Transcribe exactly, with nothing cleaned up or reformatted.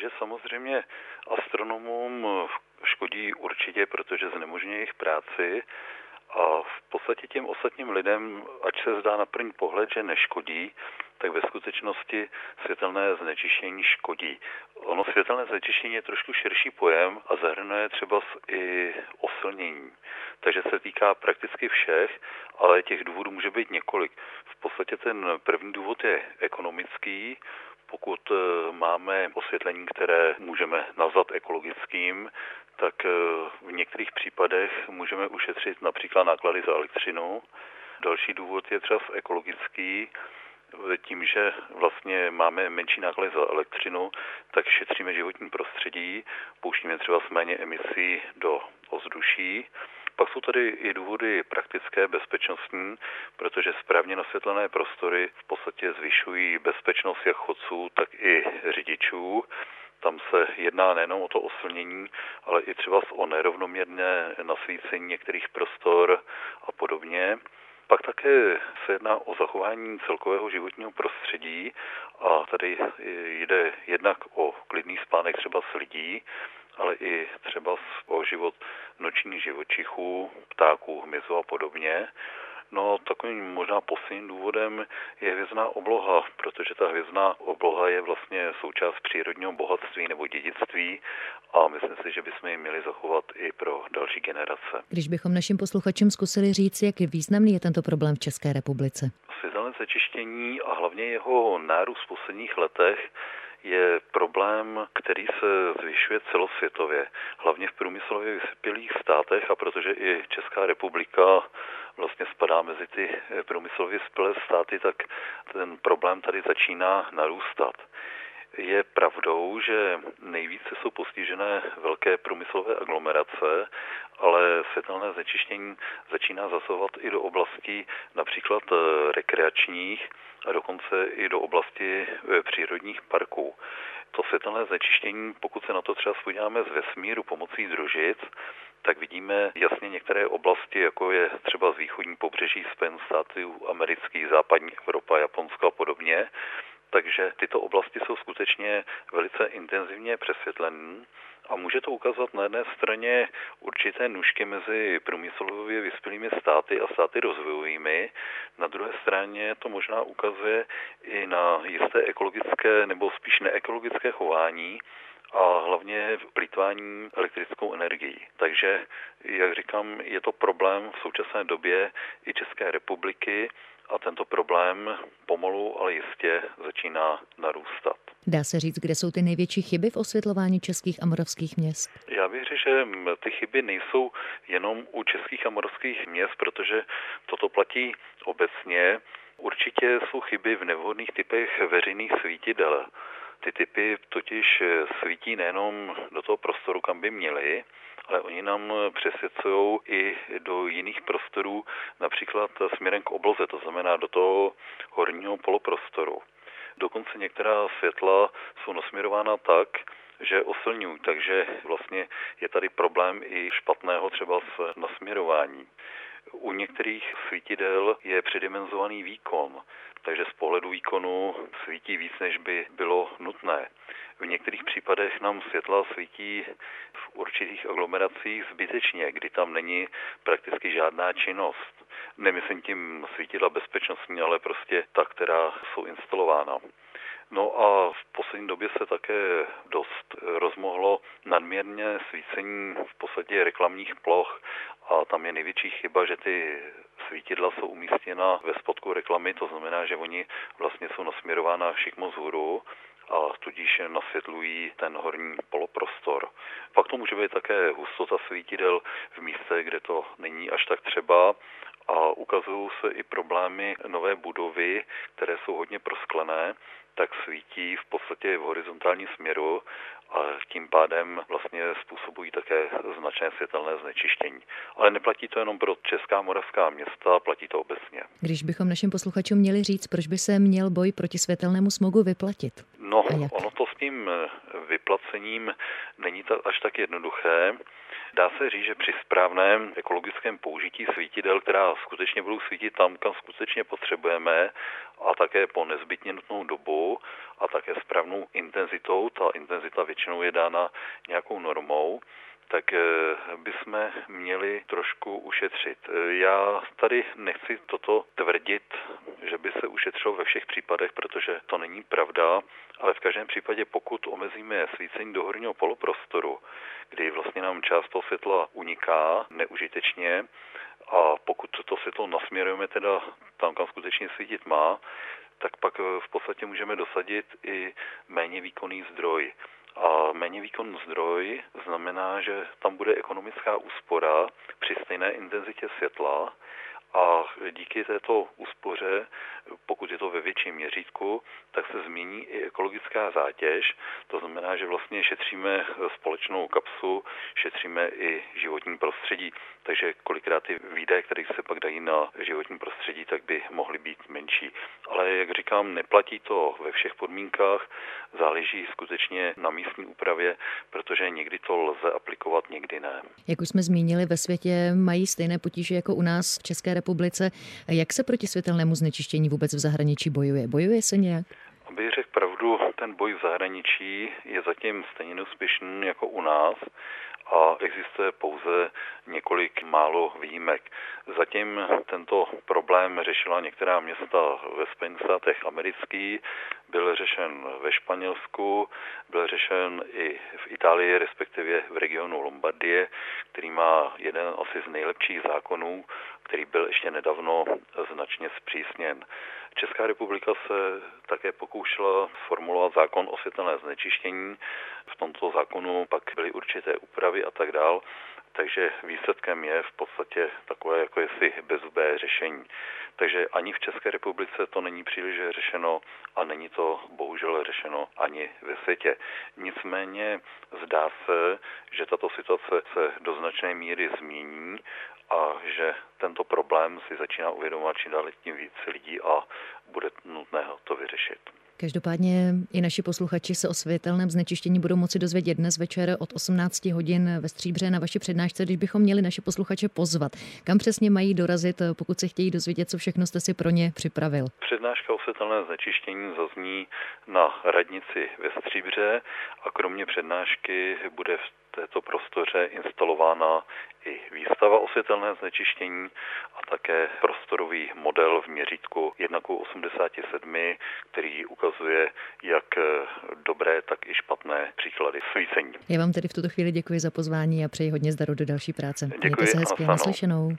Takže samozřejmě astronomům škodí určitě, protože znemožňuje jejich práci a v podstatě těm ostatním lidem, ač se zdá na první pohled, že neškodí, tak ve skutečnosti světelné znečištění škodí. Ono světelné znečištění je trošku širší pojem a zahrnuje třeba i oslnění. Takže se týká prakticky všech, ale těch důvodů může být několik. V podstatě ten první důvod je ekonomický. Pokud máme osvětlení, které můžeme nazvat ekologickým, tak v některých případech můžeme ušetřit například náklady za elektřinu. Další důvod je třeba ekologický. Tím, že vlastně máme menší náklady za elektřinu, tak šetříme životní prostředí, pouštíme třeba s méně emisí do ovzduší. Pak jsou tady i důvody praktické, bezpečnostní, protože správně nasvětlené prostory v podstatě zvyšují bezpečnost jak chodců, tak i řidičů. Tam se jedná nejenom o to oslnění, ale i třeba o nerovnoměrné nasvícení některých prostor a podobně. Pak také se jedná o zachování celkového životního prostředí a tady jde jednak o klidný spánek třeba s lidí, ale i třeba o život nočních živočichů, ptáků, hmyzu a podobně. No takovým možná posledním důvodem je hvězdná obloha, protože ta hvězdná obloha je vlastně součást přírodního bohatství nebo dědictví a myslím si, že bychom ji měli zachovat i pro další generace. Když bychom našim posluchačům zkusili říct, jak významný je tento problém v České republice. Světelné znečištění a hlavně jeho nárůst v posledních letech je problém, který se zvyšuje celosvětově, hlavně v průmyslově vyspělých státech a protože i Česká republika vlastně spadá mezi ty průmyslově vyspělé státy, tak ten problém tady začíná narůstat. Je pravdou, že nejvíce jsou postižené velké průmyslové aglomerace, ale světelné znečištění začíná zasahovat i do oblastí například rekreačních a dokonce i do oblasti přírodních parků. To světelné znečištění, pokud se na to třeba podíváme z vesmíru pomocí družic, tak vidíme jasně některé oblasti, jako je třeba z východní pobřeží Spojených států amerických, západní Evropa, Japonsko a podobně. Takže tyto oblasti jsou skutečně velice intenzivně přesvětlené a může to ukazovat na jedné straně určité nůžky mezi průmyslově vyspělými státy a státy rozvojovými. Na druhé straně to možná ukazuje i na jisté ekologické nebo spíš neekologické chování a hlavně plýtvání elektrickou energií. Takže, jak říkám, je to problém v současné době i České republiky a tento problém pomalu, ale jistě začíná narůstat. Dá se říct, kde jsou ty největší chyby v osvětlování českých a moravských měst? Já bych řekl, že ty chyby nejsou jenom u českých a moravských měst, protože toto platí obecně. Určitě jsou chyby v nevhodných typech veřejných svítidel. Ty typy totiž svítí nejenom do toho prostoru, kam by měly, ale oni nám přesvěcují i do jiných prostorů, například směrem k obloze, to znamená do toho horního poloprostoru. Dokonce některá světla jsou nasměrována tak, že oslňují, takže vlastně je tady problém i špatného třeba s nasměrování. U některých svítidel je předimenzovaný výkon, takže z pohledu výkonu svítí víc, než by bylo nutné. V některých případech nám světla svítí v určitých aglomeracích zbytečně, kdy tam není prakticky žádná činnost. Nemyslím tím svítidla bezpečnostní, ale prostě ta, která jsou instalována. No a v poslední době se také dost rozmohlo nadměrně svícení v podstatě reklamních ploch a tam je největší chyba, že ty svítidla jsou umístěna ve spodku reklamy, to znamená, že oni vlastně jsou nasměrována šikmo vzhůru a tudíž nasvětlují ten horní poloprostor. Pak to může být také hustota svítidel v místech, kde to není až tak třeba a ukazují se i problémy nové budovy, které jsou hodně prosklené, tak svítí v podstatě v horizontálním směru a tím pádem vlastně způsobují také značné světelné znečištění. Ale neplatí to jenom pro česká a moravská města, platí to obecně. Když bychom našim posluchačům měli říct, proč by se měl boj proti světelnému smogu vyplatit? No, ono to s tím vyplacením není to až tak jednoduché. Dá se říct, že při správném ekologickém použití svítidel, která skutečně budou svítit tam, kam skutečně potřebujeme, a také po nezbytně nutnou dobu a také správnou intenzitou. Ta intenzita většinou je dána nějakou normou, tak bychom měli trošku ušetřit. Já tady nechci toto tvrdit, že by se ušetřilo ve všech případech, protože to není pravda, ale v každém případě, pokud omezíme svícení do horního poloprostoru, kdy vlastně nám část toho světla uniká neužitečně, a pokud to světlo nasměrujeme teda tam, kam skutečně svítit má, tak pak v podstatě můžeme dosadit i méně výkonný zdroj. A méně výkonný zdroj znamená, že tam bude ekonomická úspora při stejné intenzitě světla a díky této úspoře, pokud je to ve větším měřítku, tak se změní i ekologická zátěž. To znamená, že vlastně šetříme společnou kapsu, šetříme i životní prostředí. Takže kolikrát ty výdaje, které se pak dají na životní prostředí, tak by mohly být menší. Ale jak říkám, neplatí to ve všech podmínkách, záleží skutečně na místní úpravě, protože někdy to lze aplikovat, někdy ne. Jak už jsme zmínili, ve světě mají stejné potíže jako u nás v České republice. Jak se proti světelnému znečištění vůbec v zahraničí bojuje? Bojuje se nějak? Abych řekl pravdu, ten boj v zahraničí je zatím stejně neúspěšný jako u nás a existuje pouze několik málo výjimek. Zatím tento problém řešila některá města ve Spojených státech amerických, byl řešen ve Španělsku, byl řešen i v Itálii, respektive v regionu Lombardie, který má jeden asi z nejlepších zákonů, který byl ještě nedávno značně zpřísněn. Česká republika se také pokoušela sformulovat zákon o světelné znečištění. V tomto zákonu pak byly určité úpravy a tak dál. Takže výsledkem je v podstatě takové jako jestli bezzubé řešení. Takže ani v České republice to není příliš řešeno a není to bohužel řešeno ani ve světě. Nicméně zdá se, že tato situace se do značné míry změní a že tento problém si začíná uvědomovat čím dál tím víc lidí a bude nutné to vyřešit. Každopádně i naši posluchači se o světelném znečištění budou moci dozvědět dnes večer od osmnáct hodin ve Stříbře na vaší přednášce, když bychom měli naše posluchače pozvat. Kam přesně mají dorazit, pokud se chtějí dozvědět, co všechno jste si pro ně připravil? Přednáška o světelném znečištění zazní na radnici ve Stříbře a kromě přednášky bude v této prostoře instalována i výstava o světelném znečištění a také prostorový model v měřítku jedna ku osmdesáti sedmi, který ukazuje jak dobré, tak i špatné příklady svícení. Já vám tedy v tuto chvíli děkuji za pozvání a přeji hodně zdaru do další práce. Děkuji. Mějte se hezky, naslyšenou.